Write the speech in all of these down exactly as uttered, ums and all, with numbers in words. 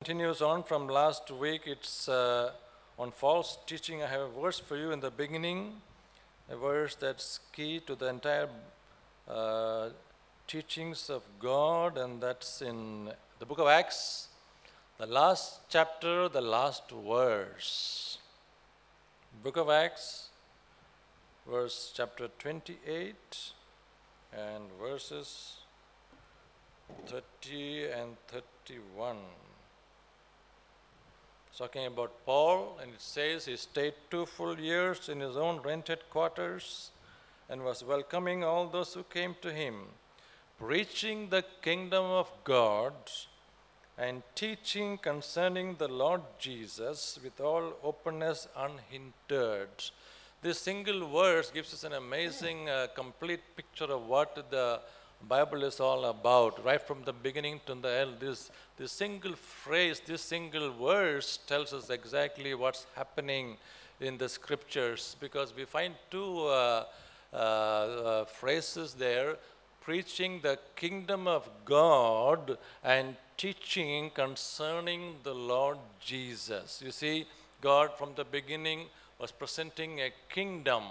continues on from last week. It's uh, on false teaching. I have a verse for you in the beginning, a verse that's key to the entire uh, teachings of God, and that's in the book of Acts, the last chapter, the last verse. Book of Acts, verse chapter twenty-eight, and verses thirty and thirty-one. It's talking about Paul, and it says he stayed two full years in his own rented quarters and was welcoming all those who came to him, preaching the kingdom of God and teaching concerning the Lord Jesus with all openness unhindered. This single verse gives us an amazing, uh, complete picture of what the Bible is all about, right from the beginning to the end. This, this single phrase, this single verse tells us exactly what's happening in the scriptures, because we find two uh, uh, uh, phrases there: preaching the kingdom of God and teaching concerning the Lord Jesus. You see, God from the beginning was presenting a kingdom.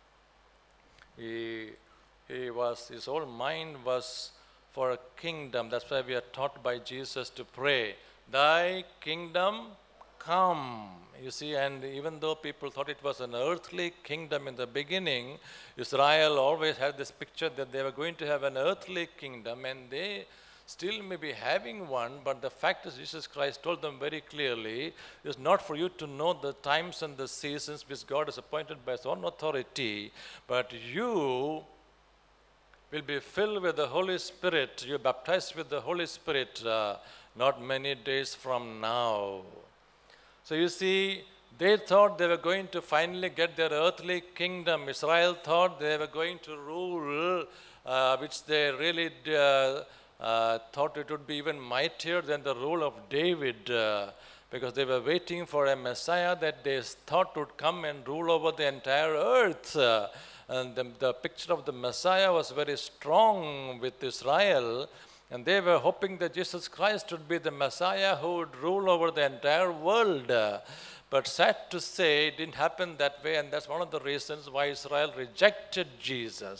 He He was, his whole mind was for a kingdom. That's why we are taught by Jesus to pray, "Thy kingdom come." You see, and even though people thought it was an earthly kingdom in the beginning, Israel always had this picture that they were going to have an earthly kingdom, and they still may be having one, but the fact is Jesus Christ told them very clearly, it's not for you to know the times and the seasons which God has appointed by his own authority, but you will be filled with the Holy Spirit. You're baptized with the Holy Spirit uh, not many days from now. So you see, they thought they were going to finally get their earthly kingdom. Israel thought they were going to rule, uh, which they really uh, uh, thought it would be even mightier than the rule of David, uh, because they were waiting for a Messiah that they thought would come and rule over the entire earth. Uh, And the, the picture of the Messiah was very strong with Israel, and they were hoping that Jesus Christ would be the Messiah who would rule over the entire world. But sad to say, it didn't happen that way, and that's one of the reasons why Israel rejected Jesus.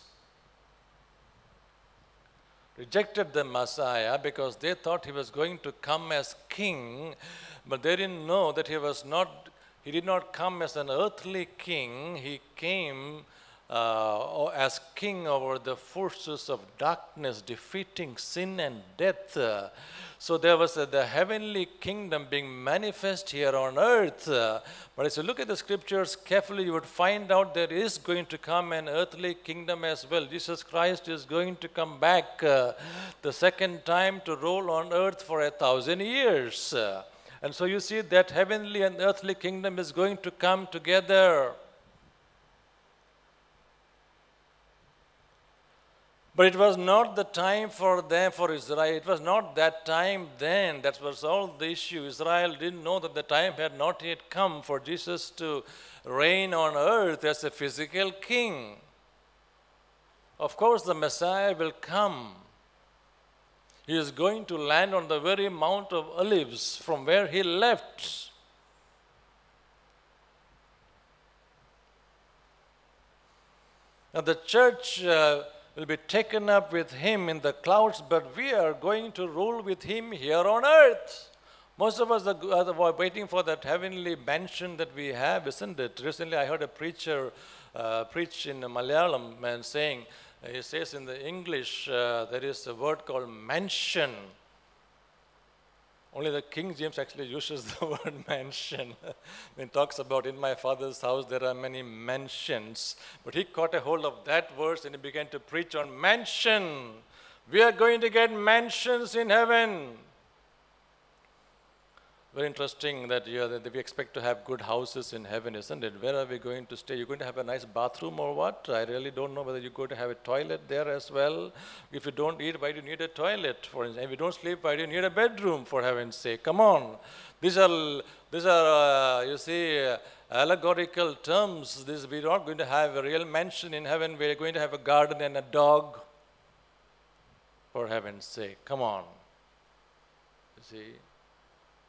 Rejected the Messiah because they thought he was going to come as king, but they didn't know that he was not. He did not come as an earthly king. He came uh, as king over the forces of darkness, defeating sin and death. So there was uh, the heavenly kingdom being manifest here on earth. But as you look at the scriptures carefully, you would find out there is going to come an earthly kingdom as well. Jesus Christ is going to come back uh, the second time to rule on earth for a thousand years. And so you see that heavenly and earthly kingdom is going to come together. But it was not the time for them, for Israel. It was not that time then. That was all the issue. Israel didn't know that the time had not yet come for Jesus to reign on earth as a physical king. Of course, the Messiah will come. He is going to land on the very Mount of Olives from where he left. Now the church uh, will be taken up with him in the clouds, but we are going to rule with him here on earth. Most of us are waiting for that heavenly mansion that we have, isn't it? Recently I heard a preacher uh, preach in Malayalam and saying, he says in the English, uh, there is a word called mansion. Only the King James actually uses the word mansion. When it talks about, in my father's house there are many mansions. But he caught a hold of that verse and he began to preach on mansion. We are going to get mansions in heaven. Very interesting that, you know, that we expect to have good houses in heaven, isn't it? Where are we going to stay? You're going to have a nice bathroom or what? I really don't know whether you're going to have a toilet there as well. If you don't eat, why do you need a toilet? For instance, if you don't sleep, why do you need a bedroom, for heaven's sake? Come on. These are, these are uh, you see, uh, allegorical terms. This, we're not going to have a real mansion in heaven. We're going to have a garden and a dog, for heaven's sake. Come on. You see.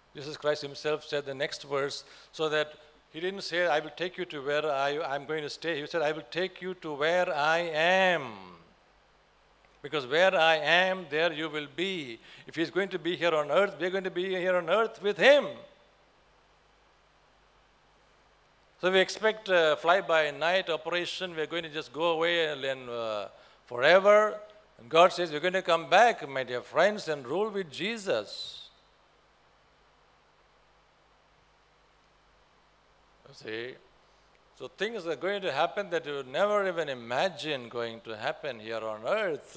Jesus Christ himself said the next verse, so that he didn't say, I will take you to where I, I'm going to stay. He said, I will take you to where I am. Because where I am, there you will be. If he's going to be here on earth, we're going to be here on earth with him. So we expect a fly-by-night operation. We're going to just go away and then uh, forever. And God says, we're going to come back, my dear friends, and rule with Jesus. See, so things are going to happen that you would never even imagine going to happen here on earth.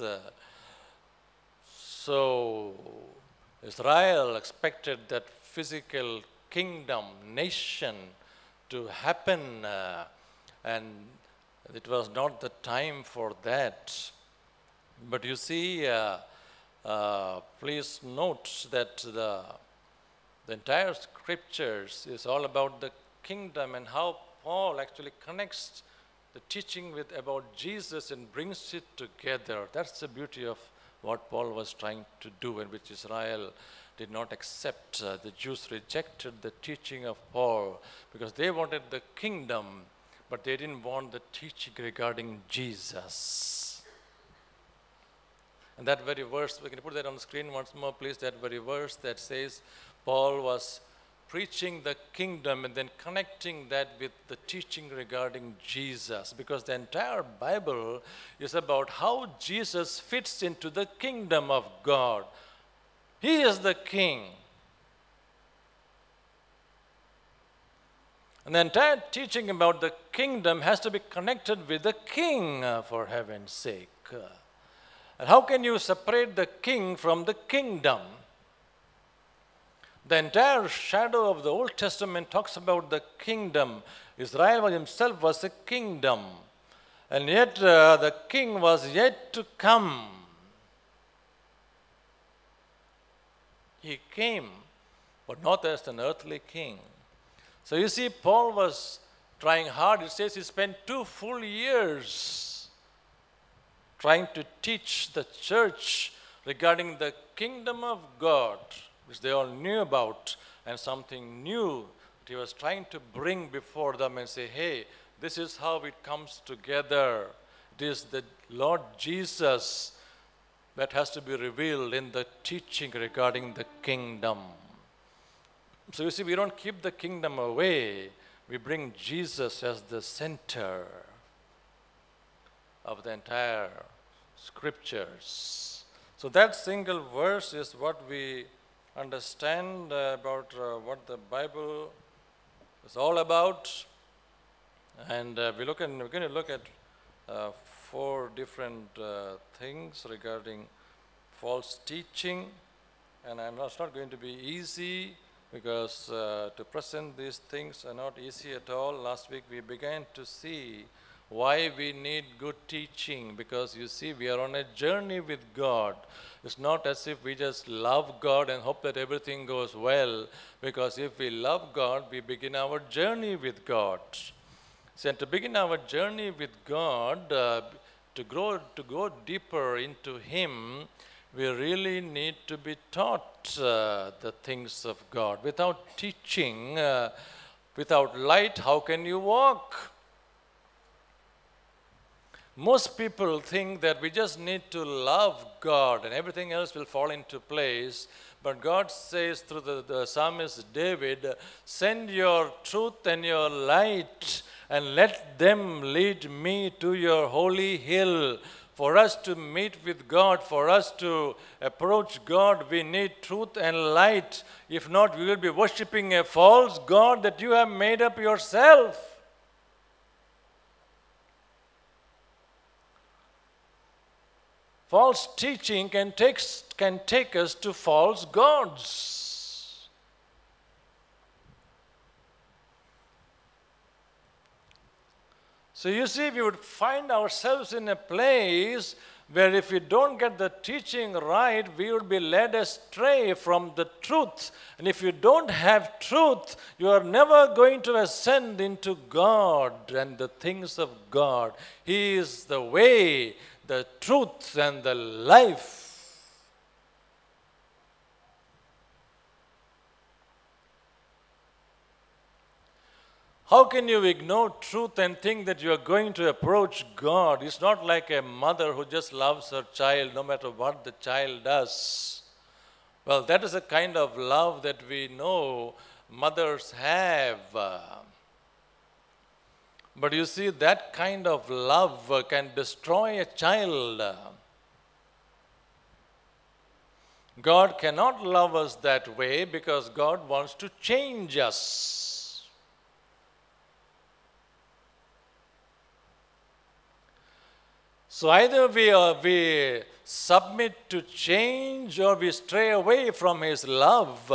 So Israel expected that physical kingdom, nation to happen, uh, and it was not the time for that. But you see, uh, uh, please note that the, the entire scriptures is all about the kingdom and how Paul actually connects the teaching with about Jesus and brings it together. That's the beauty of what Paul was trying to do, and which Israel did not accept. Uh, the Jews rejected the teaching of Paul because they wanted the kingdom, but they didn't want the teaching regarding Jesus. And that very verse, we can put that on the screen once more, please. That very verse that says Paul was preaching the kingdom and then connecting that with the teaching regarding Jesus, because the entire Bible is about how Jesus fits into the kingdom of God. He is the king. And the entire teaching about the kingdom has to be connected with the king, uh, for heaven's sake. Uh, and how can you separate the king from the kingdom? The entire shadow of the Old Testament talks about the kingdom. Israel himself was a kingdom. And yet uh, the king was yet to come. He came, but not as an earthly king. So you see, Paul was trying hard. It says he spent two full years trying to teach the church regarding the kingdom of God, which they all knew about, and something new that he was trying to bring before them and say, hey, this is how it comes together. It is the Lord Jesus that has to be revealed in the teaching regarding the kingdom. So you see, we don't keep the kingdom away. We bring Jesus as the center of the entire scriptures. So that single verse is what we understand uh, about uh, what the Bible is all about. And uh, we look at, we're going to look at uh, four different uh, things regarding false teaching. And I'm not, it's not going to be easy, because uh, to present these things are not easy at all. Last week we began to see why we need good teaching, because you see, we are on a journey with God. It's not as if we just love God and hope that everything goes well, because if we love God, we begin our journey with God. So to begin our journey with God, uh, to grow, to go deeper into Him, we really need to be taught uh, the things of God. Without teaching, uh, without light, how can you walk? Most people think that we just need to love God and everything else will fall into place. But God says through the, the psalmist David, send your truth and your light and let them lead me to your holy hill. For us to meet with God, for us to approach God, we need truth and light. If not, we will be worshiping a false God that you have made up yourself. False teaching can take, can take us to false gods. So you see, we would find ourselves in a place where if we don't get the teaching right, we would be led astray from the truth. And if you don't have truth, you are never going to ascend into God and the things of God. He is the way, the truth, and the life. How can you ignore truth and think that you are going to approach God? It's not like a mother who just loves her child no matter what the child does. Well, that is a kind of love that we know mothers have. But you see, that kind of love can destroy a child. God cannot love us that way because God wants to change us. So either we, uh, we submit to change or we stray away from His love.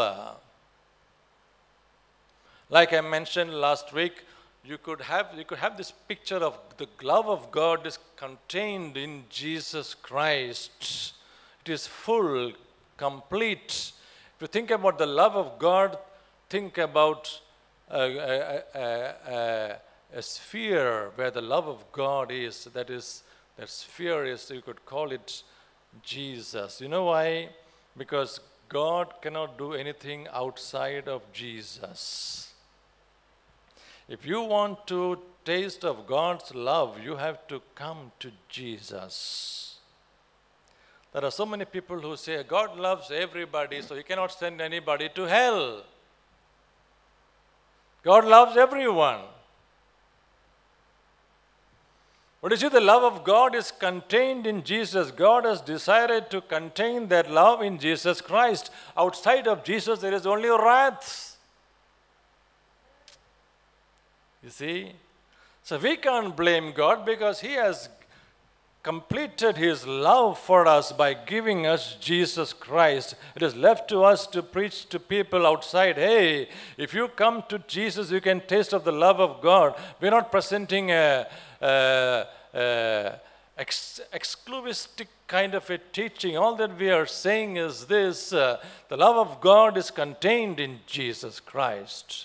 Like I mentioned last week, you could have, you could have this picture of the love of God is contained in Jesus Christ. It is full, complete. If you think about the love of God, think about a, a, a, a, a sphere where the love of God is. That is, that sphere is, you could call it Jesus. You know why? Because God cannot do anything outside of Jesus. If you want to taste of God's love, you have to come to Jesus. There are so many people who say, God loves everybody, so He cannot send anybody to hell. God loves everyone. But you see, the love of God is contained in Jesus. God has decided to contain that love in Jesus Christ. Outside of Jesus, there is only wrath. You see? So we can't blame God because He has completed His love for us by giving us Jesus Christ. It is left to us to preach to people outside, hey, if you come to Jesus, you can taste of the love of God. We're not presenting a, a, a ex- exclusivistic kind of a teaching. All that we are saying is this, uh, the love of God is contained in Jesus Christ.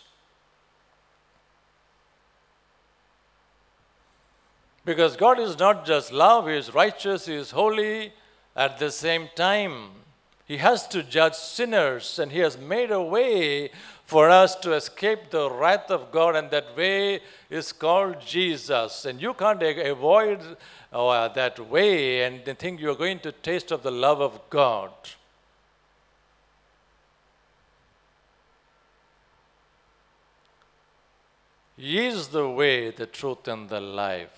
Because God is not just love, He is righteous, He is holy at the same time. He has to judge sinners, and He has made a way for us to escape the wrath of God, and that way is called Jesus. And you can't avoid uh, that way and think you're going to taste of the love of God. He is the way, the truth, and the life.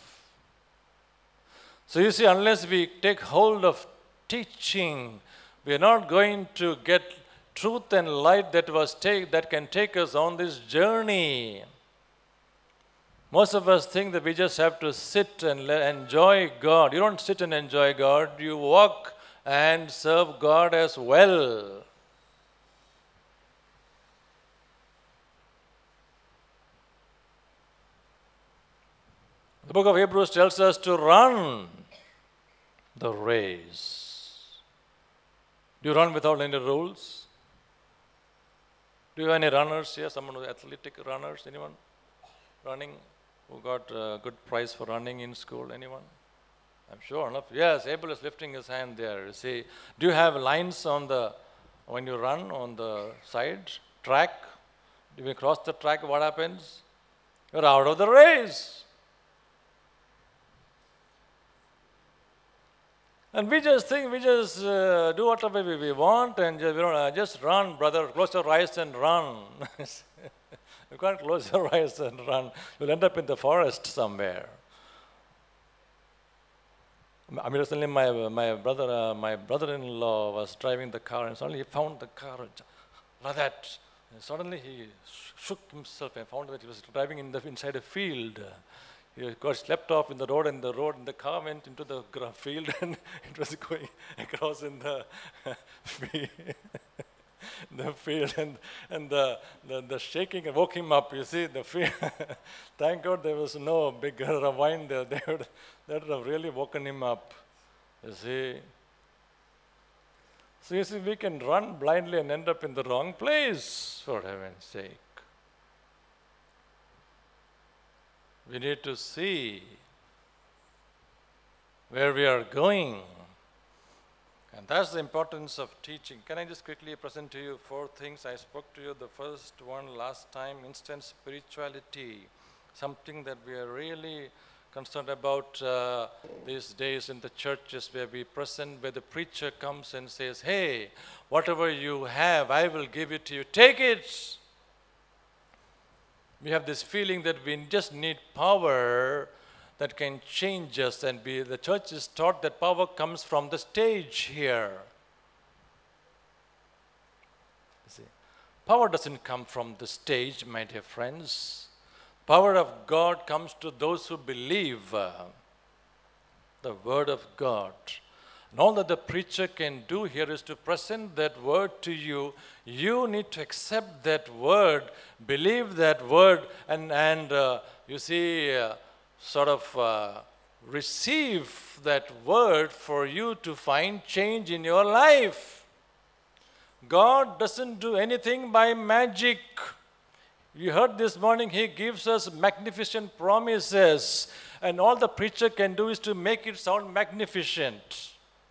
So you see, unless we take hold of teaching, we are not going to get truth and light that was take, that can take us on this journey. Most of us think that we just have to sit and enjoy God. You don't sit and enjoy God, you walk and serve God as well. The book of Hebrews tells us to run the race. Do you run without any rules? Do you have any runners here? Someone who's athletic runners? Anyone running who got a good prize for running in school? Anyone? I'm sure enough. Yes, Abel is lifting his hand there. You see, do you have lines on the, when you run on the side, track? Do you cross the track, what happens? You're out of the race. And we just think, we just uh, do whatever we, we want and just, you know, uh, just run, brother. Close your eyes and run. You can't close your eyes and run. You'll end up in the forest somewhere. I mean, recently my, my, brother, uh, my brother-in-law was driving the car and suddenly he found the car like that. And suddenly he shook himself and found that he was driving in the, inside a field. He got slept off in the road, and the road and the car went into the field, and it was going across in the field, the field, and and the, the the shaking woke him up. You see, the field. Thank God there was no bigger wine there. They would that would have really woken him up. You see. So you see, we can run blindly and end up in the wrong place, for heaven's sake. We need to see where we are going And that's the importance of teaching. Can I just quickly present to you four things? I spoke to you the first one last time, instant spirituality, something that we are really concerned about uh, these days in the churches where we present, where the preacher comes and says, hey, whatever you have, I will give it to you. Take it. We have this feeling that we just need power that can change us, and be, the church is taught that power comes from the stage here. You see, power doesn't come from the stage, my dear friends. Power of God comes to those who believe uh, the word of God. And all that the preacher can do here is to present that word to you. You need to accept that word, believe that word, and, and uh, you see, uh, sort of uh, receive that word for you to find change in your life. God doesn't do anything by magic. You heard this morning, He gives us magnificent promises, and all the preacher can do is to make it sound magnificent.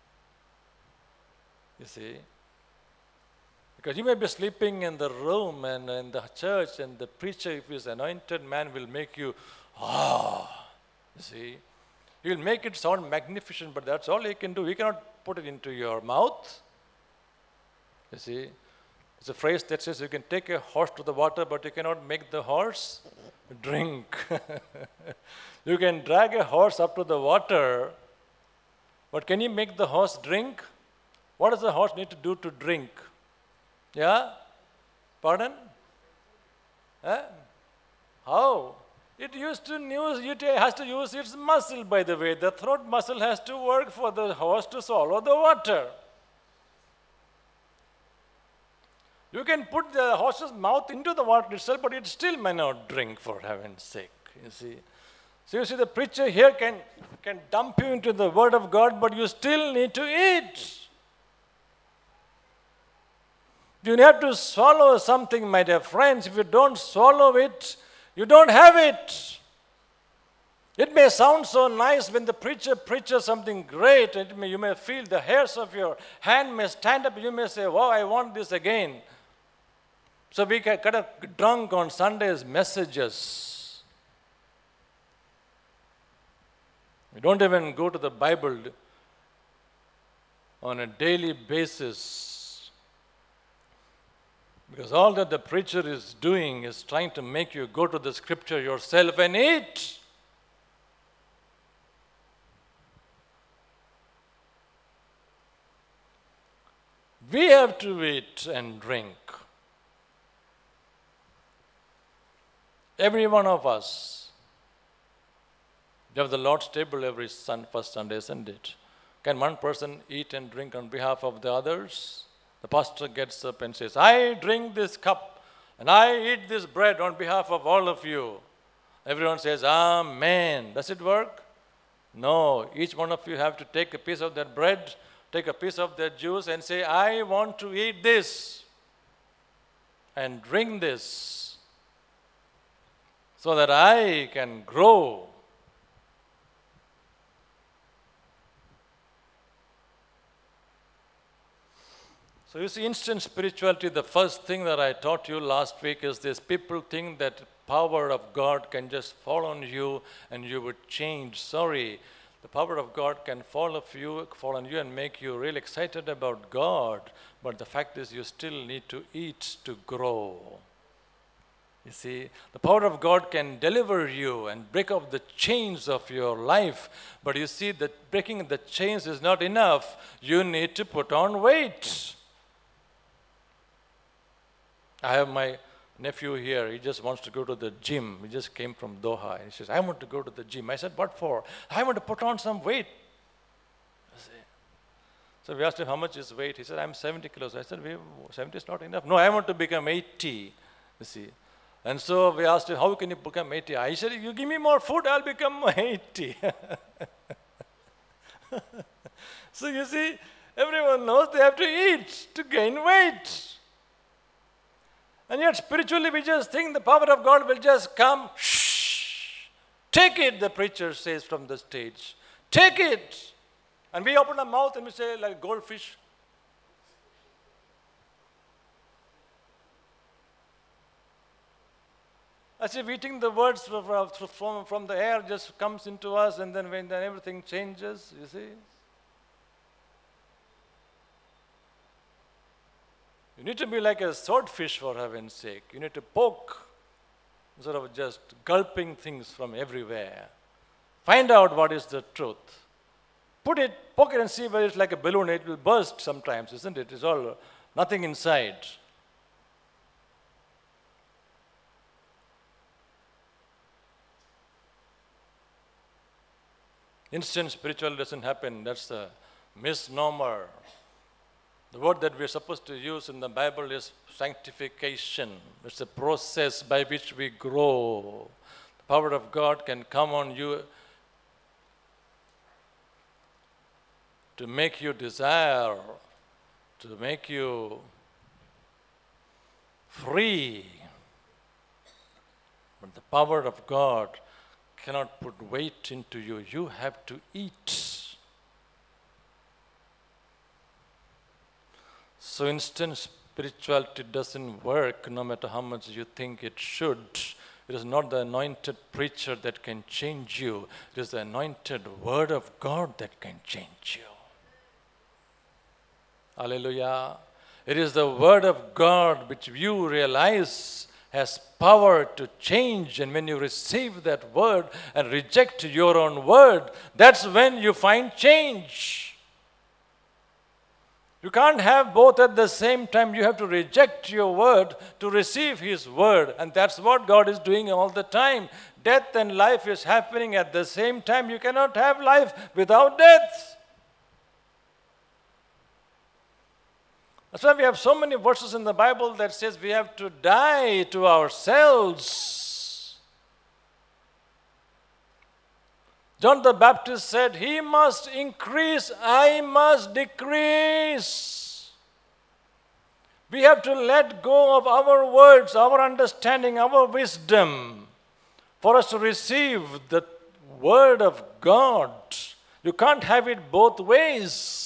You see? Because you may be sleeping in the room and in the church, and the preacher, if he is anointed man, will make you, ah, you see. He will make it sound magnificent, but that's all he can do. He cannot put it into your mouth. You see. It's a phrase that says you can take a horse to the water, but you cannot make the horse drink. You can drag a horse up to the water, but can you make the horse drink? What does the horse need to do to drink? Yeah? Pardon? Huh? How? It used to use, it has to use its muscle, by the way. The throat muscle has to work for the horse to swallow the water. You can put the horse's mouth into the water itself, but it still may not drink, for heaven's sake. You see. So you see, the preacher here can, can dump you into the word of God, but you still need to eat. You have to swallow something, my dear friends. If you don't swallow it, you don't have it. It may sound so nice when the preacher preaches something great. It may, you may feel the hairs of your hand may stand up. You may say, wow, I want this again. So we get kind of drunk on Sunday's messages. We don't even go to the Bible on a daily basis, because all that the preacher is doing is trying to make you go to the scripture yourself and eat. We have to eat and drink. Every one of us. We have the Lord's table every sun, first Sunday, isn't it? Can one person eat and drink on behalf of the others? The pastor gets up and says, I drink this cup and I eat this bread on behalf of all of you. Everyone says, Amen. Does it work? No. Each one of you have to take a piece of that bread, take a piece of that juice and say, I want to eat this and drink this so that I can grow. So you see, instant spirituality, the first thing that I taught you last week is this. People think that power of God can just fall on you and you would change. Sorry. The power of God can fall, of you, fall on you and make you really excited about God. But the fact is, you still need to eat to grow. You see, the power of God can deliver you and break off the chains of your life. But you see, that breaking the chains is not enough. You need to put on weight. I have my nephew here. He just wants to go to the gym. He just came from Doha. He says, I want to go to the gym. I said, what for? I want to put on some weight. So we asked him, how much is weight? He said, I'm seventy kilos. I said, seventy is not enough. No, I want to become eighty. You see. And so we asked him, how can you become eighty? I said, you give me more food, I'll become eighty. So you see, everyone knows they have to eat to gain weight. And yet spiritually we just think the power of God will just come. Shh. Take it, the preacher says from the stage. Take it. And we open our mouth and we say, like goldfish. As if eating the words from, from, from the air just comes into us, and then when then everything changes, you see. You need to be like a swordfish, for heaven's sake. You need to poke instead of just gulping things from everywhere. Find out what is the truth. Put it, poke it and see whether it's like a balloon. It will burst sometimes, isn't it? It's all nothing inside. Instant spiritual doesn't happen. That's a misnomer. The word that we're supposed to use in the Bible is sanctification. It's a process by which we grow. The power of God can come on you to make you desire, to make you free. But the power of God cannot put weight into you. You have to eat. So instant spirituality doesn't work no matter how much you think it should. It is not the anointed preacher that can change you. It is the anointed word of God that can change you. Hallelujah. It is the word of God which you realize has power to change, and when you receive that word and reject your own word, that's when you find change. You can't have both at the same time. You have to reject your word to receive his word, and that's what God is doing all the time. Death and life is happening at the same time. You cannot have life without death. That's why we have so many verses in the Bible that says we have to die to ourselves. John the Baptist said, he must increase, I must decrease. We have to let go of our words, our understanding, our wisdom, for us to receive the word of God. You can't have it both ways.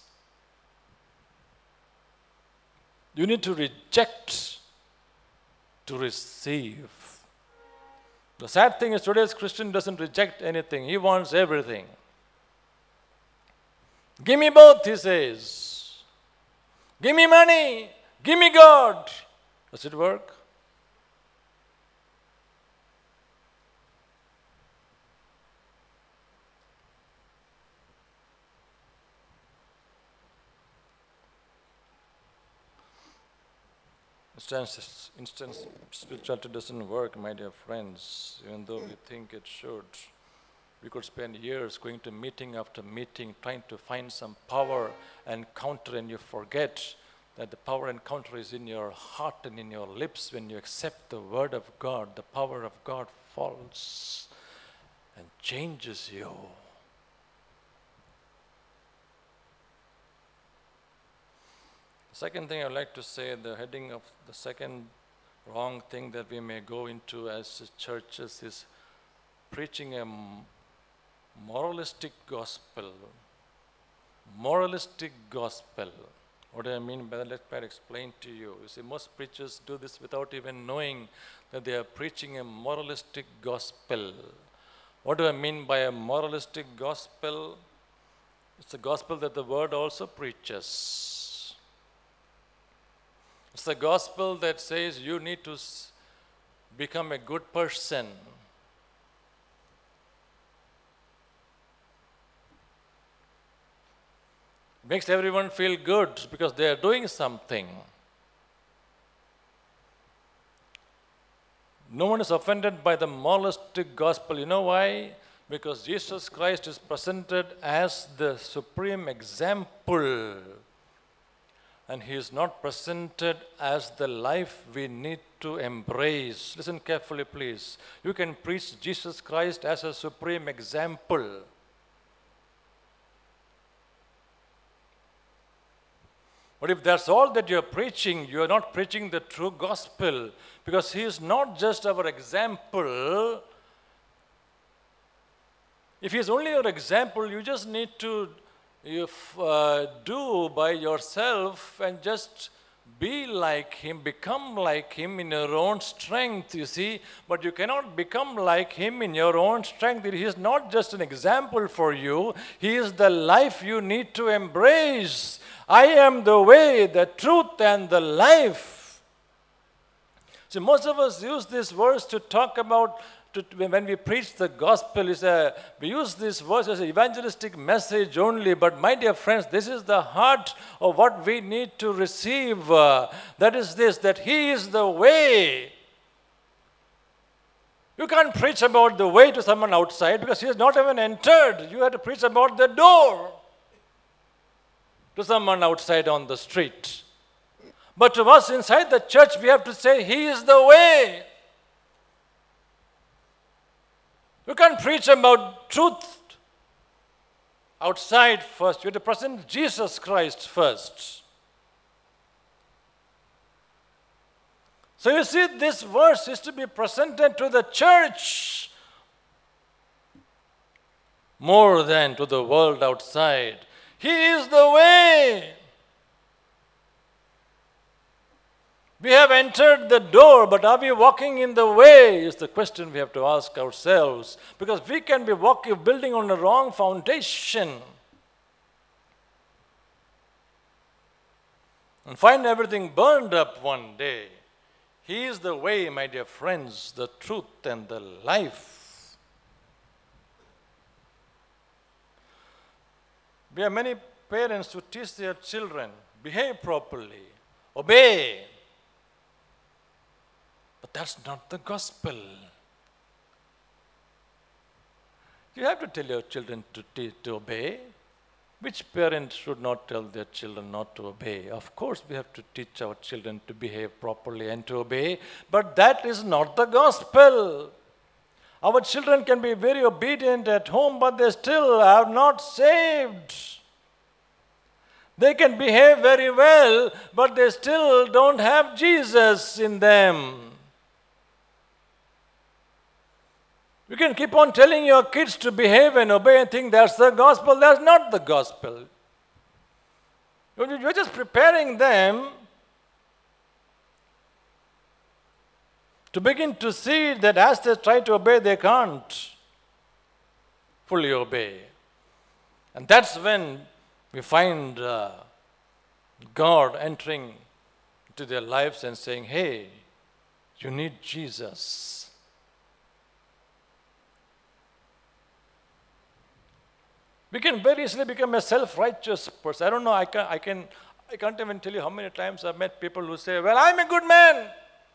You need to reject to receive. The sad thing is today's Christian doesn't reject anything. He wants everything. Give me both, he says. Give me money. Give me God. Does it work? Instant, instant spirituality doesn't work, my dear friends, even though we think it should. We could spend years going to meeting after meeting trying to find some power encounter, and you forget that the power encounter is in your heart and in your lips. When you accept the word of God, the power of God falls and changes you. Second thing I'd like to say, the heading of the second wrong thing that we may go into as churches is preaching a moralistic gospel. Moralistic gospel. What do I mean by that? Let me explain to you. You see, most preachers do this without even knowing that they are preaching a moralistic gospel. What do I mean by a moralistic gospel? It's a gospel that the word also preaches. It's the gospel that says you need to become a good person. Makes everyone feel good because they are doing something. No one is offended by the moralistic gospel. You know why? Because Jesus Christ is presented as the supreme example. And he is not presented as the life we need to embrace. Listen carefully, please. You can preach Jesus Christ as a supreme example. But if that's all that you're preaching, you're not preaching the true gospel, because he is not just our example. If he is only your example, you just need to you f- uh, do by yourself and just be like him, become like him in your own strength, you see. But you cannot become like him in your own strength. He is not just an example for you, he is the life you need to embrace. I am the way, the truth, and the life. So most of us use this verse to talk about, to, when we preach the gospel, is a, we use this verse as an evangelistic message only. But my dear friends, this is the heart of what we need to receive. Uh, that is this, that he is the way. You can't preach about the way to someone outside because he has not even entered. You have to preach about the door to someone outside on the street. But to us inside the church, we have to say, he is the way. You can't preach about truth outside first. You have to present Jesus Christ first. So you see, this verse is to be presented to the church more than to the world outside. He is the way. We have entered the door, but are we walking in the way is the question we have to ask ourselves. Because we can be walking, building on the wrong foundation and find everything burned up one day. He is the way, my dear friends, the truth and the life. We have many parents who teach their children, behave properly, obey. But that's not the gospel. You have to tell your children to, te- to obey. Which parent should not tell their children not to obey? Of course, we have to teach our children to behave properly and to obey, but that is not the gospel. Our children can be very obedient at home, but they still are not saved. They can behave very well, but they still don't have Jesus in them. You can keep on telling your kids to behave and obey and think that's the gospel. That's not the gospel. You're just preparing them to begin to see that as they try to obey, they can't fully obey. And that's when we find uh, God entering into their lives and saying, hey, you need Jesus. We can very easily become a self-righteous person. I don't know, I, can, I, can, I can't even tell you how many times I've met people who say, well, I'm a good man.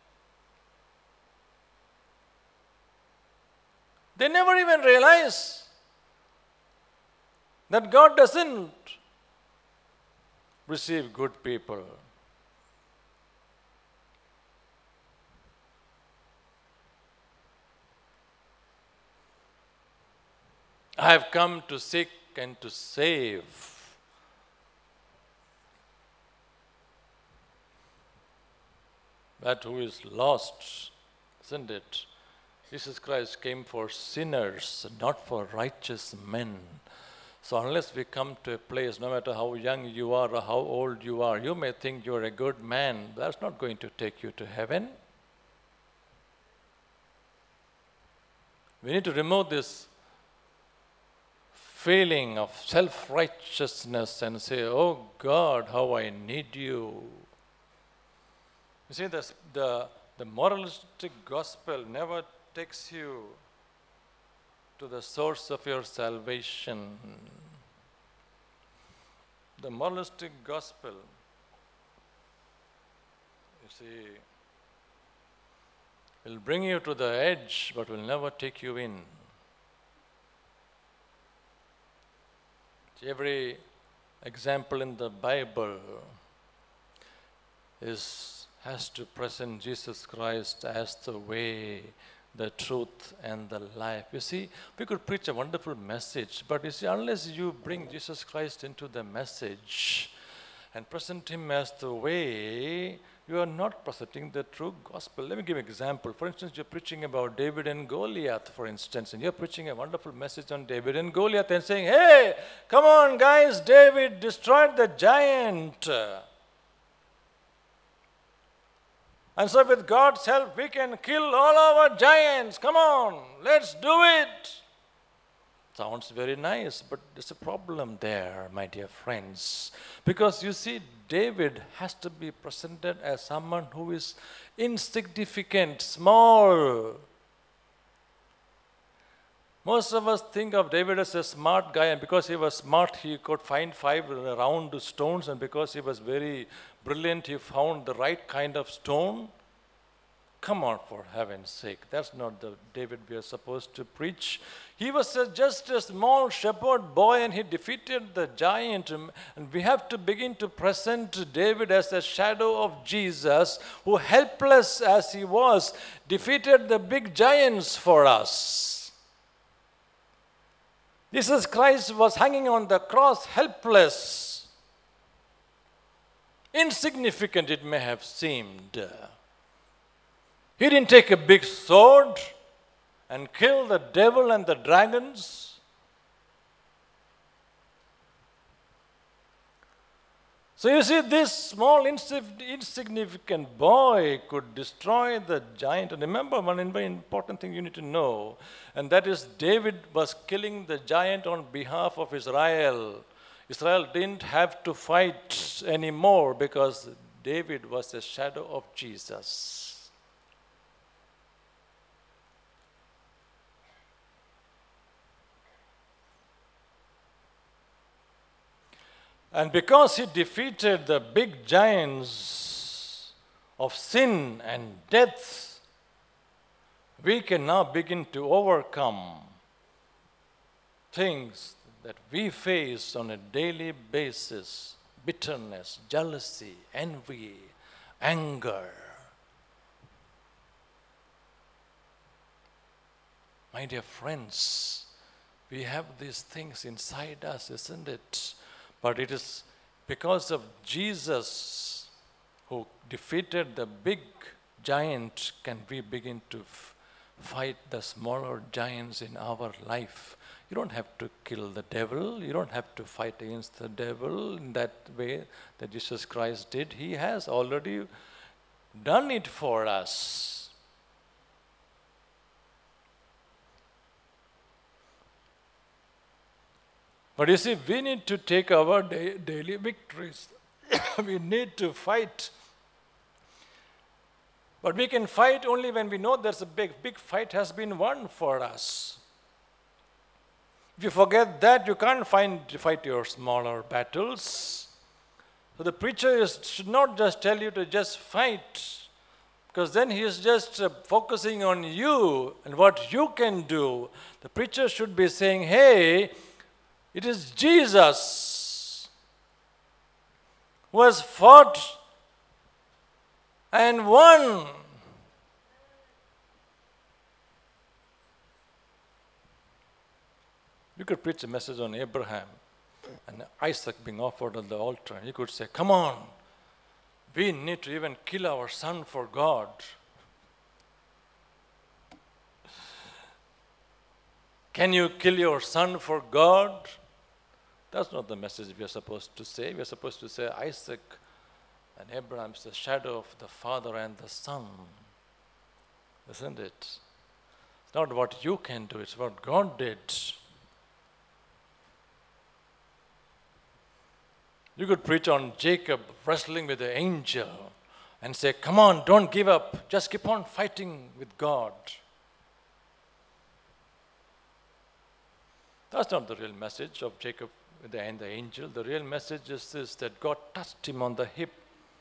They never even realize that God doesn't receive good people. I have come to seek and to save. That who is lost, isn't it? Jesus Christ came for sinners, not for righteous men. So unless we come to a place, no matter how young you are or how old you are, you may think you're a good man. That's not going to take you to heaven. We need to remove this feeling of self-righteousness and say, oh God, how I need you. You see, the, the, the moralistic gospel never takes you to the source of your salvation. The moralistic gospel, you see, will bring you to the edge but will never take you in. Every example in the Bible is has to present Jesus Christ as the way, the truth, and the life. You see, we could preach a wonderful message, but you see, unless you bring Jesus Christ into the message and present him as the way, you are not presenting the true gospel. Let me give an example. For instance, you're preaching about David and Goliath, for instance, and you're preaching a wonderful message on David and Goliath and saying, hey, come on guys, David destroyed the giant. And so with God's help, we can kill all our giants. Come on, let's do it. Sounds very nice, but there's a problem there, my dear friends. Because you see, David has to be presented as someone who is insignificant, small. Most of us think of David as a smart guy, and because he was smart, he could find five round stones, and because he was very brilliant, he found the right kind of stone. Come on, for heaven's sake. That's not the David we are supposed to preach. He was a, just a small shepherd boy, and he defeated the giant. And we have to begin to present David as a shadow of Jesus, who, helpless as he was, defeated the big giants for us. Jesus Christ was hanging on the cross, helpless. Insignificant it may have seemed. He didn't take a big sword and kill the devil and the dragons. So you see, this small insignificant boy could destroy the giant. And remember one very important thing you need to know, and that is David was killing the giant on behalf of Israel. Israel didn't have to fight anymore because David was a shadow of Jesus. And because he defeated the big giants of sin and death, we can now begin to overcome things that we face on a daily basis: bitterness, jealousy, envy, anger. My dear friends, we have these things inside us, isn't it? But it is because of Jesus, who defeated the big giant, can we begin to f- fight the smaller giants in our life. You don't have to kill the devil. You don't have to fight against the devil in that way that Jesus Christ did. He has already done it for us. But you see, we need to take our da- daily victories. We need to fight. But we can fight only when we know there's a big, big fight has been won for us. If you forget that, you can't find, fight your smaller battles. So the preacher is, should not just tell you to just fight, because then he is just uh, focusing on you and what you can do. The preacher should be saying, hey, it is Jesus who has fought and won. You could preach a message on Abraham and Isaac being offered on the altar. You could say, come on, we need to even kill our son for God. Can you kill your son for God? That's not the message we are supposed to say. We are supposed to say Isaac and Abraham is the shadow of the Father and the Son. Isn't it? It's not what you can do, it's what God did. You could preach on Jacob wrestling with the angel and say, come on, don't give up. Just keep on fighting with God. That's not the real message of Jacob and the angel. The real message is this, that God touched him on the hip.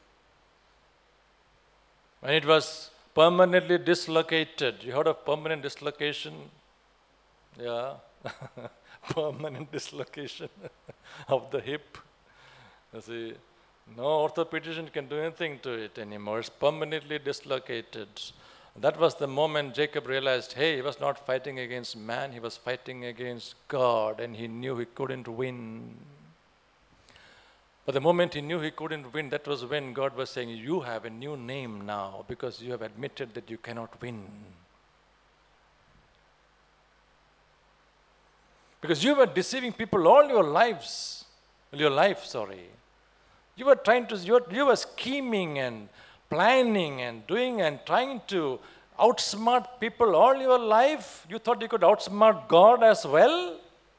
When it was permanently dislocated. You heard of permanent dislocation? Yeah. Permanent dislocation of the hip. You see, no orthopedician can do anything to it anymore. It's permanently dislocated. That was the moment Jacob realized, hey, he was not fighting against man, he was fighting against God, and he knew he couldn't win. But the moment he knew he couldn't win, that was when God was saying, you have a new name now because you have admitted that you cannot win. Because you were deceiving people all your lives, your life, sorry. You were trying to, you were, you were scheming and planning and doing and trying to outsmart people all your life. You thought you could outsmart God as well?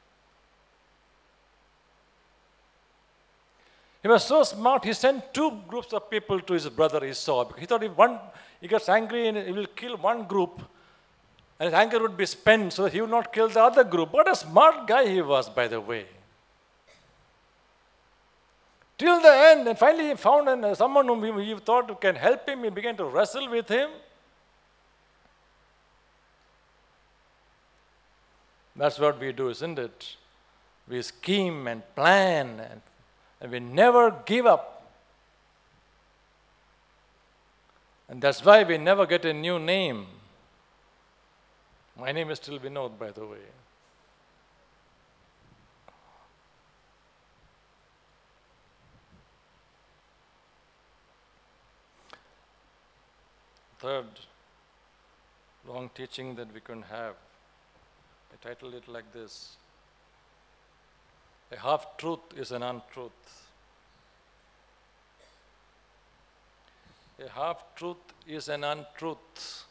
He was so smart, he sent two groups of people to his brother Esau. He thought if one, he gets angry and he will kill one group, and his anger would be spent so that he would not kill the other group. What a smart guy he was, by the way. Till the end, and finally he found an, someone whom he, he thought can help him. He began to wrestle with him. That's what we do, isn't it? We scheme and plan, and, and we never give up. And that's why we never get a new name. My name is still Vinod, by the way. Third long teaching that we can have, I titled it like this: a half-truth is an untruth. A half-truth is an untruth.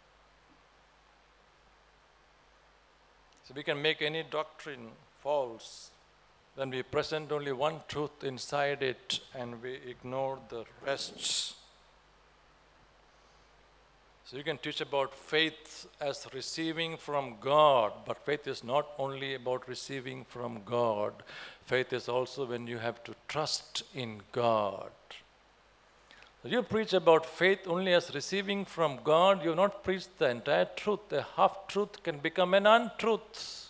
So we can make any doctrine false when we present only one truth inside it and we ignore the rest. So you can teach about faith as receiving from God, but faith is not only about receiving from God. Faith is also when you have to trust in God. So you preach about faith only as receiving from God, you have not preached the entire truth. A half-truth can become an untruth.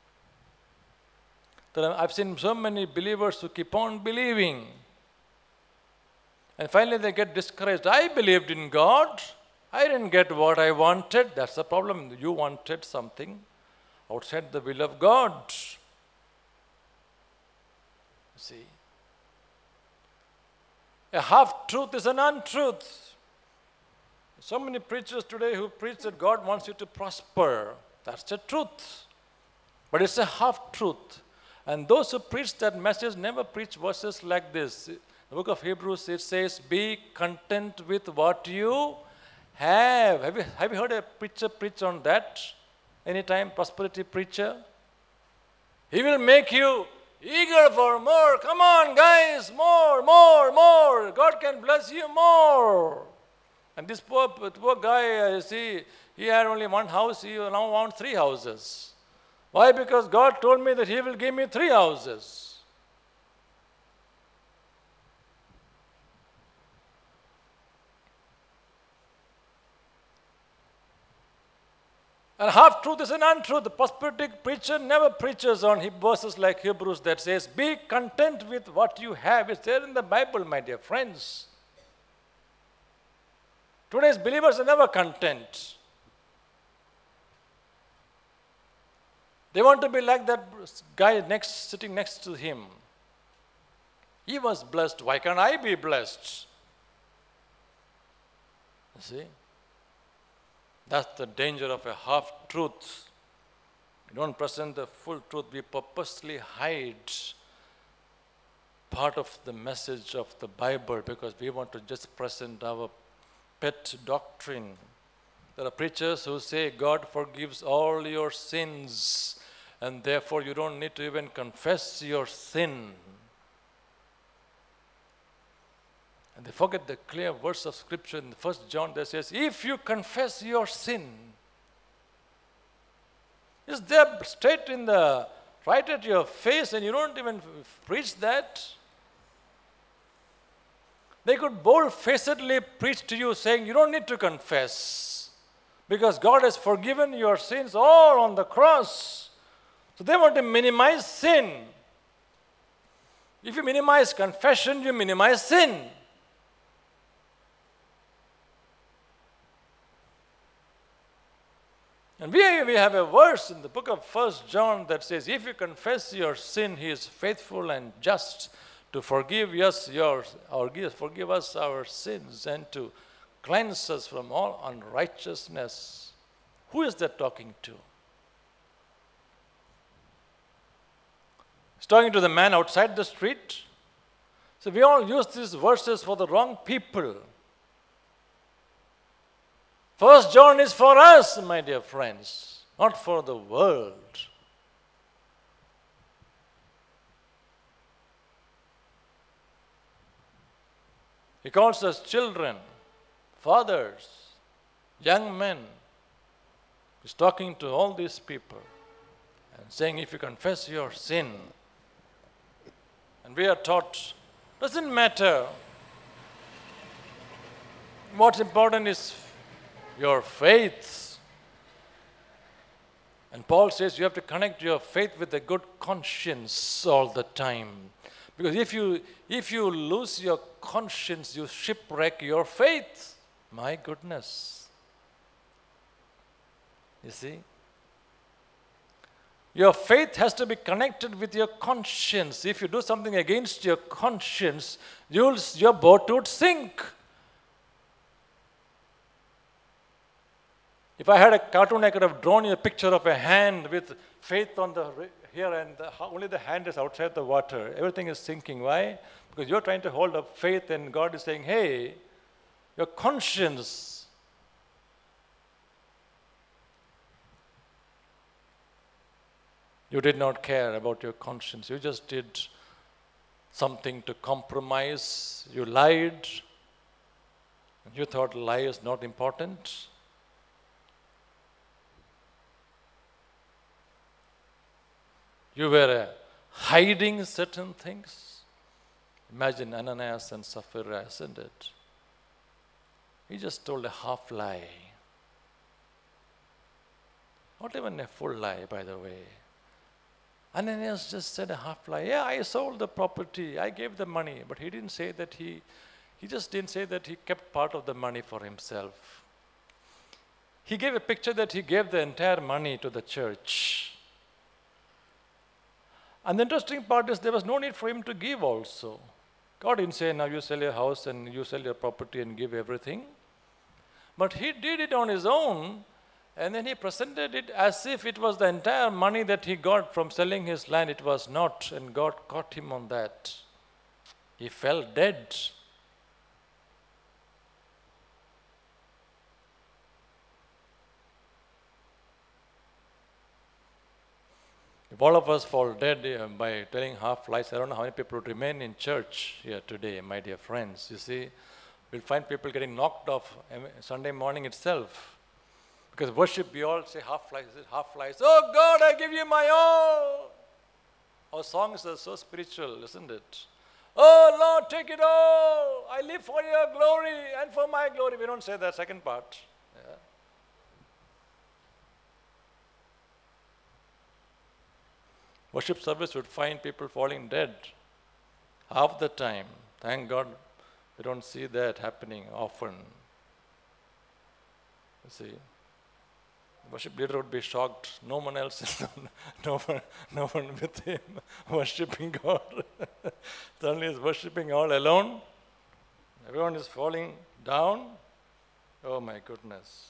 I've seen so many believers who keep on believing, and finally they get discouraged. I believed in God. I didn't get what I wanted. That's the problem. You wanted something outside the will of God. See? A half-truth is an untruth. So many preachers today who preach that God wants you to prosper. That's the truth. But it's a half-truth. And those who preach that message never preach verses like this. In the book of Hebrews, it says, be content with what you have. Have you, have you heard a preacher preach on that? Anytime, prosperity preacher? He will make you eager for more. Come on, guys, more, more, more. God can bless you more. And this poor, poor guy, you see, he had only one house. He now wants three houses. Why? Because God told me that He will give me three houses. And half-truth is an untruth. The prosperity preacher never preaches on verses like Hebrews that says, be content with what you have. It's there in the Bible, my dear friends. Today's believers are never content. They want to be like that guy next, sitting next to him. He was blessed. Why can't I be blessed? You see? That's the danger of a half-truth. We don't present the full truth. We purposely hide part of the message of the Bible because we want to just present our pet doctrine. There are preachers who say God forgives all your sins and therefore you don't need to even confess your sin. And they forget the clear verse of Scripture in First John that says, if you confess your sin, it's there straight in the, right at your face and you don't even preach that. They could bold-facedly preach to you saying, you don't need to confess because God has forgiven your sins all on the cross. So they want to minimize sin. If you minimize confession, you minimize sin. And we, we have a verse in the book of First John that says, if you confess your sin, He is faithful and just to forgive us yours, or give, forgive us our sins, and to cleanse us from all unrighteousness. Who is that talking to? He's talking to the man outside the street. So we all use these verses for the wrong people. First John is for us, my dear friends, not for the world. He calls us children, fathers, young men. He's talking to all these people and saying, if you confess your sin, and we are taught, doesn't matter. What's important is your faith. And Paul says you have to connect your faith with a good conscience all the time. Because if you if you lose your conscience, you shipwreck your faith. My goodness. You see? Your faith has to be connected with your conscience. If you do something against your conscience, you'll, your boat would sink. If I had a cartoon, I could have drawn you a picture of a hand with faith on the here, and the, only the hand is outside the water. Everything is sinking. Why? Because you're trying to hold up faith, and God is saying, hey, your conscience. You did not care about your conscience. You just did something to compromise. You lied. You thought lie is not important. You were uh, hiding certain things. Imagine Ananias and Sapphira, isn't it? He just told a half lie. Not even a full lie, by the way. Ananias just said a half lie. Yeah, I sold the property. I gave the money. But he didn't say that he, he just didn't say that he kept part of the money for himself. He gave a picture that he gave the entire money to the church. And the interesting part is there was no need for him to give also. God didn't say, now you sell your house and you sell your property and give everything. But he did it on his own, and then he presented it as if it was the entire money that he got from selling his land. It was not, and God caught him on that. He fell dead. If all of us fall dead uh, by telling half lies, I don't know how many people would remain in church here today, my dear friends. You see, we'll find people getting knocked off Sunday morning itself. Because worship, we all say half lies, half lies. Oh God, I give you my all. Our songs are so spiritual, isn't it? Oh Lord, take it all. I live for your glory and for my glory. We don't say that second part. Yeah. Worship service would find people falling dead half the time. Thank God we don't see that happening often. You see, the worship leader would be shocked. No one else, no one, no one with him worshiping God. Suddenly he's worshiping all alone. Everyone is falling down. Oh my goodness.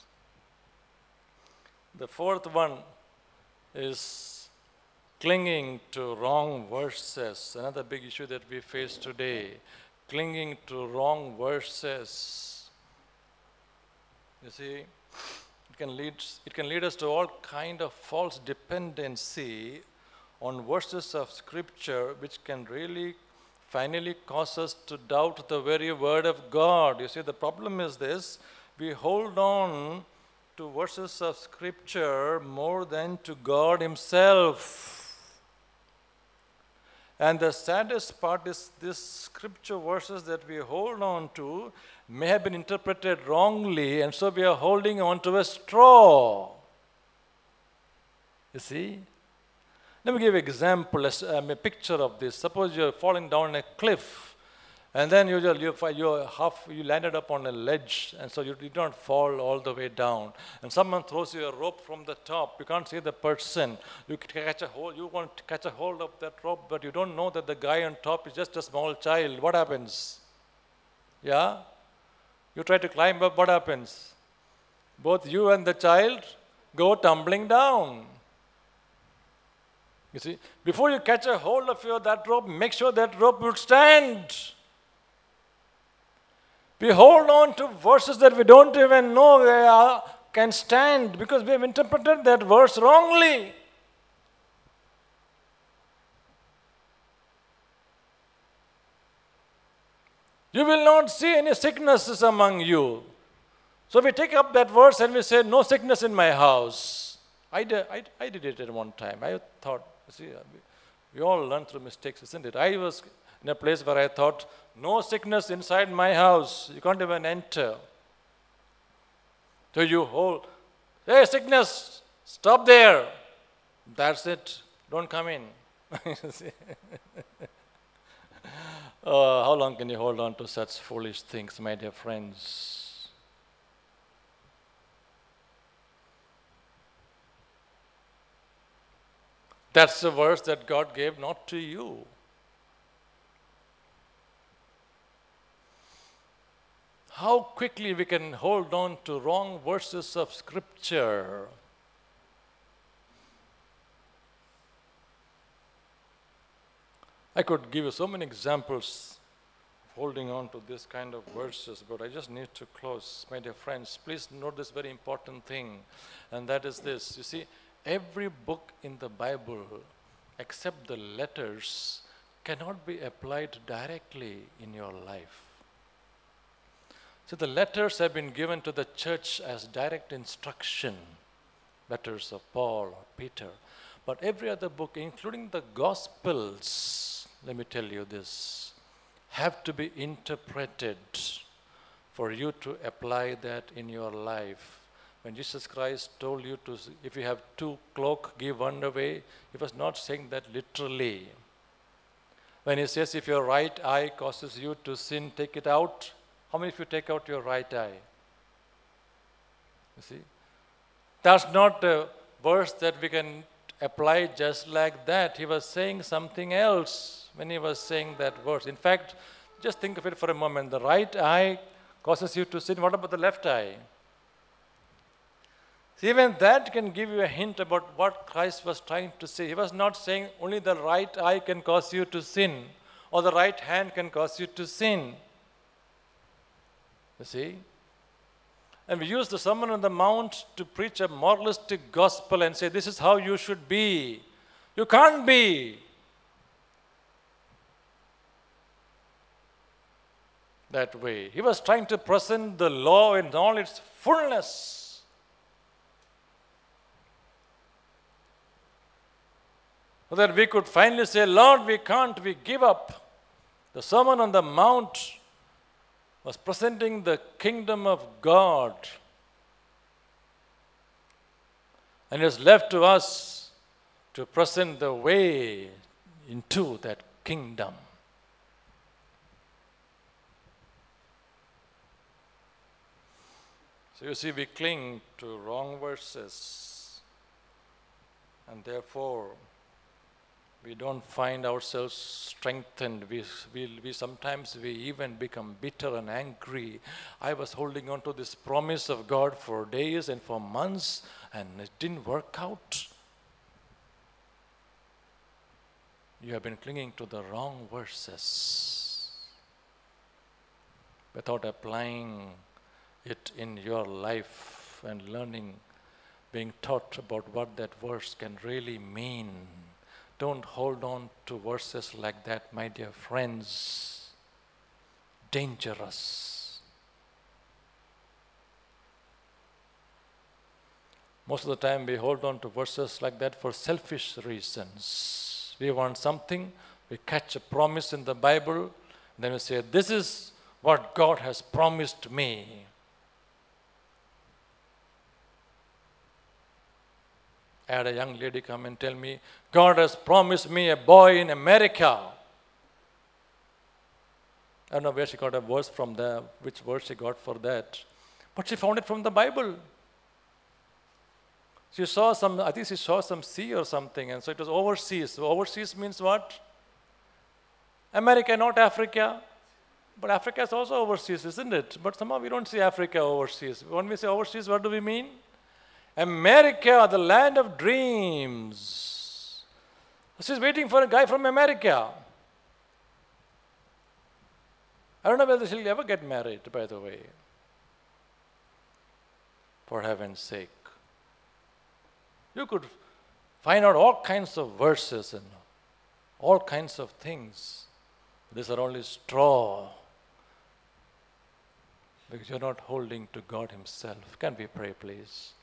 The fourth one is clinging to wrong verses. Another big issue that we face today. Clinging to wrong verses. You see, it can lead, it can lead us to all kind of false dependency on verses of Scripture, which can really finally cause us to doubt the very word of God. You see, the problem is this. We hold on to verses of Scripture more than to God Himself. And the saddest part is these scripture verses that we hold on to may have been interpreted wrongly, and so we are holding on to a straw. You see? Let me give you an example, a picture of this. Suppose you're falling down a cliff And then you you you half you landed up on a ledge, and so you did not fall all the way down. And someone throws you a rope from the top. You can't see the person. You catch a hold. You want to catch a hold of that rope, but you don't know that the guy on top is just a small child. What happens? Yeah, you try to climb up. What happens? Both you and the child go tumbling down. You see, before you catch a hold of your that rope, make sure that rope would stand. We hold on to verses that we don't even know they are, can stand because we have interpreted that verse wrongly. You will not see any sicknesses among you. So we take up that verse and we say, no sickness in my house. I did, I, I did it at one time. I thought, see, we all learn through mistakes, isn't it? I was in a place where I thought, no sickness inside my house. You can't even enter. So you hold, hey, sickness, stop there. That's it. Don't come in. Oh, how long can you hold on to such foolish things, my dear friends? That's the verse that God gave not to you. How quickly we can hold on to wrong verses of Scripture. I could give you so many examples of holding on to this kind of verses, but I just need to close. My dear friends, please note this very important thing, and that is this. You see, every book in the Bible, except the letters, cannot be applied directly in your life. So the letters have been given to the church as direct instruction, letters of Paul or Peter. But every other book, including the Gospels, let me tell you this, have to be interpreted for you to apply that in your life. When Jesus Christ told you to, if you have two cloaks, give one away, he was not saying that literally. When he says, if your right eye causes you to sin, take it out. How many of you take out your right eye? You see? That's not a verse that we can apply just like that. He was saying something else when he was saying that verse. In fact, just think of it for a moment. The right eye causes you to sin. What about the left eye? See, even that can give you a hint about what Christ was trying to say. He was not saying only the right eye can cause you to sin or the right hand can cause you to sin. You see? And we use the Sermon on the Mount to preach a moralistic gospel and say, this is how you should be. You can't be that way. He was trying to present the law in all its fullness. So that we could finally say, Lord, we can't, we give up. The Sermon on the Mount was presenting the kingdom of God. And it's left to us to present the way into that kingdom. So you see, we cling to wrong verses, and therefore we don't find ourselves strengthened. We, we, we sometimes we even become bitter and angry. I was holding on to this promise of God for days and for months, and it didn't work out. You have been clinging to the wrong verses without applying it in your life and learning, being taught about what that verse can really mean. Don't hold on to verses like that, my dear friends. Dangerous. Most of the time we hold on to verses like that for selfish reasons. We want something, we catch a promise in the Bible, then we say, this is what God has promised me. I had a young lady come and tell me, God has promised me a boy in America. I don't know where she got a verse from there, which verse she got for that. But she found it from the Bible. She saw some, I think she saw some sea or something, and so it was overseas. So overseas means what? America, not Africa. But Africa is also overseas, isn't it? But somehow we don't see Africa overseas. When we say overseas, what do we mean? America, the land of dreams. She's waiting for a guy from America. I don't know whether she'll ever get married, by the way. For heaven's sake. You could find out all kinds of verses and all kinds of things. These are only straw. Because you're not holding to God Himself. Can we pray, please?